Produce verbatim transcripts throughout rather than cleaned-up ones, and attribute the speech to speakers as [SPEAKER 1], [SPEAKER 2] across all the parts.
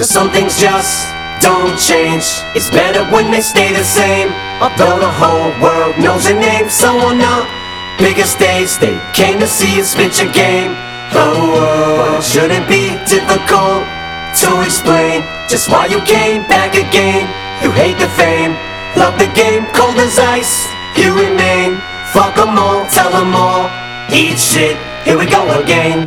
[SPEAKER 1] Cause some things just don't change. It's better when they stay the same. Although the whole world knows your name. So on the biggest stage they came to see you spit your game. Oh, oh, it shouldn't be difficult to explain just why you came back again. You hate the fame, love the game, cold as ice you remain. Fuck them all, tell them all, eat shit, here we go again.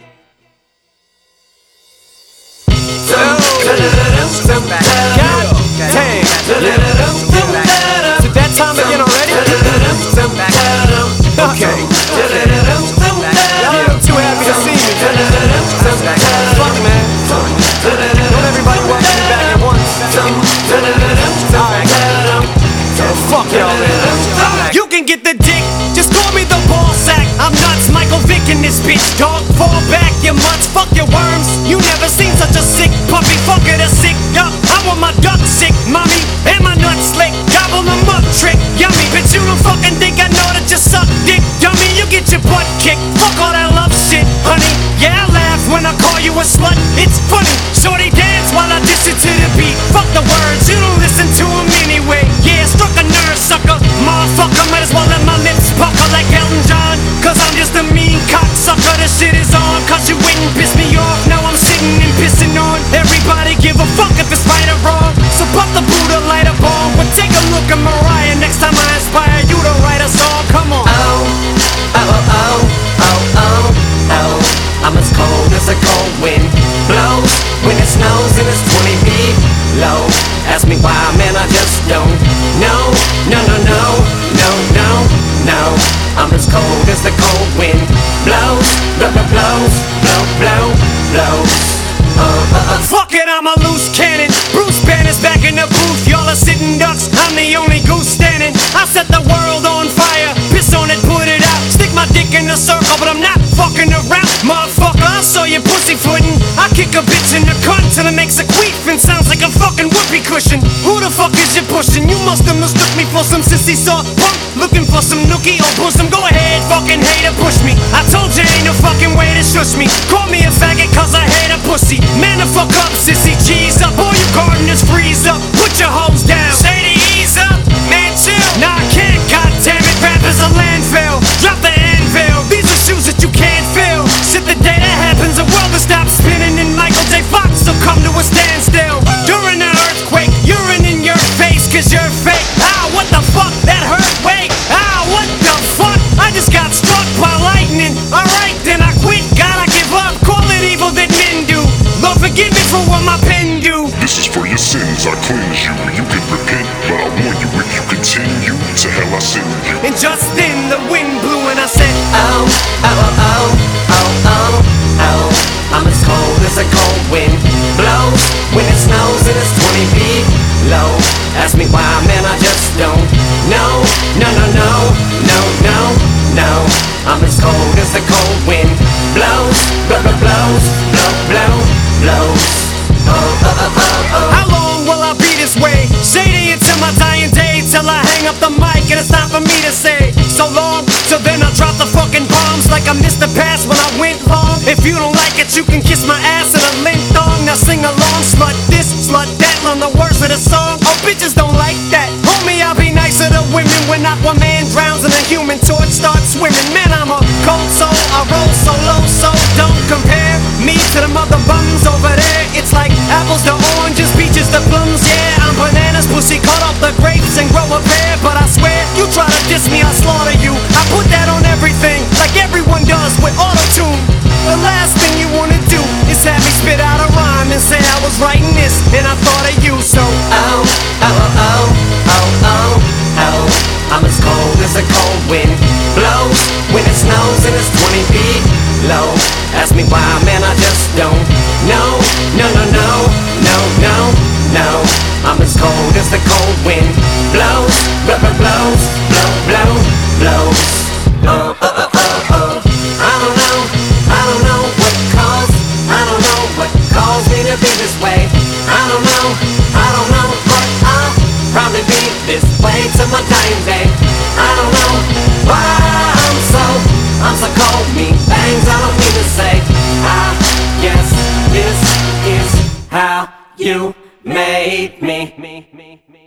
[SPEAKER 2] God damn. Is it that time again already? Okay. Y'all too happy to see me. Fuck man. Don't everybody welcome me back at once. Alright. Fuck y'all man. You can get the dick, just call me the ball sack. I'm nuts, Michael Vick in this bitch, dog. Fall back, you mutts, fuck your worms. You never seen such a sick puppy, fuck it, a sick duck. I want my duck sick, mommy, and my nuts slick. Gobble them up, trick, yummy. Bitch, you don't fucking think I know that you suck dick, dummy. You get your butt kicked, fuck all that love shit, honey. Yeah, I laugh when I call you a slut, it's funny. Shorty dance while I diss it to the beat. Fuck the words, you don't listen to them anyway. Yeah, struck a nerve, sucker, motherfucker. Might as well let my lips pucker like Elton John. Cause I'm just a mean cocksucker, the shit is on. Cause you wouldn't piss me off, now I'm sitting and pissing on everybody. Give a fuck if it's right or wrong. So pop the Buddha, light a bomb. But take a look at Mariah, next time I inspire you to write a song, come on.
[SPEAKER 1] Oh, oh, oh, oh, oh, oh, oh. I'm as cold as a cold wind blows when it snows and it's twenty feet low. Ask me why, man, I just don't know. No, no, no, no, no, no. I'm as cold as the cold wind blows, blow, blow, blows, blow, blow, blows. Uh, uh, uh.
[SPEAKER 2] Fuck it, I'm a loose cannon. Bruce Banner's back in the booth. Y'all are sitting ducks, I'm the only goose standing. I set the world on fire, piss on it, put it out. Stick my dick in a circle, but I'm not fucking around. Motherfucker, I saw you pussyfootin'. I kick a bitch in the cunt till it makes a queef and sounds like a fucking whoopee cushion. Who the fuck is you pushing? You must have mistook me for some sissy soft punk. Looking for some nookie or bosom. Go ahead, fucking hater, push me. I told you ain't no fucking way to shush me. Call me a faggot cause I hate a pussy. Man, the fuck up, sissy, cheese up. All you gardeners freeze up. Put your hoes down. Say to ease up, man, chill. Nah, I can't, goddammit, rap is a landfill. Drop the anvil, these are shoes that you can't fill. Shit, the day that happens, the world will stop spinning and Michael J. Fox will come to a standstill. During the earthquake, urine in your face cause you're fake. Ah, what the fuck, that hurt, wait. Ah, what the fuck, I just got struck by lightning. Alright, then I quit, God, I give up. Call it evil that men do. Lord, forgive me for what my pen do.
[SPEAKER 3] This is for your sins, I cleanse you. You can repent, but I warn you, if you continue, to hell I send you.
[SPEAKER 2] And just then the wind blew and I said,
[SPEAKER 1] oh, oh, oh, oh, oh, oh, oh. I'm as cold as a cold wind blows when it snows and it's twenty feet low. Ask me why, man, I just don't know. No, no, no, no, no, no. I'm as cold as the cold wind blows, blow, blow, blows, blow, blow, blows. Oh, oh, oh, oh, oh.
[SPEAKER 2] How long will I be this way? Shady until my dying day, till I hang up the mic and it's time for me to say so long. So then I drop the fucking bombs like I missed the pass when I went long. If you don't like it, you can kiss my ass in a lint thong. Now sing along, slut this, slut that, learn the words of the song. Oh, bitches don't like that. Homie, I'll be nicer to women when Aquaman drowns and a human torch starts swimming. Man, I'm a cold soul, I roll solo, so don't compare me to the mother bums over there. It's like apples to oranges, peaches to plums. Yeah, I'm bananas, pussy, cut off the grapes and grow a pear. But I swear, you try to diss me, I'll slaughter you. I put that on everything, like everyone does with auto-tune. The last thing you wanna do is have me spit out a rhyme and say I was writing this and I thought of you. So
[SPEAKER 1] oh, oh, oh, oh, oh, oh, oh. I'm as cold as a cold wind blows when it snows and it's twenty feet low. Ask me why, man, I just don't know. No, no, no, no, no, no. I'm as cold as the cold wind blows, blow, blow, blows, blow, blow, blows. Oh, oh, oh, oh, oh. I don't know, I don't know what caused, I don't know what caused me to be this way. I don't know, I don't know, but I'll probably be this way till my dying day. I don't know why I'm so, I'm so cold, mean things I don't mean to say. I guess this is how You made me.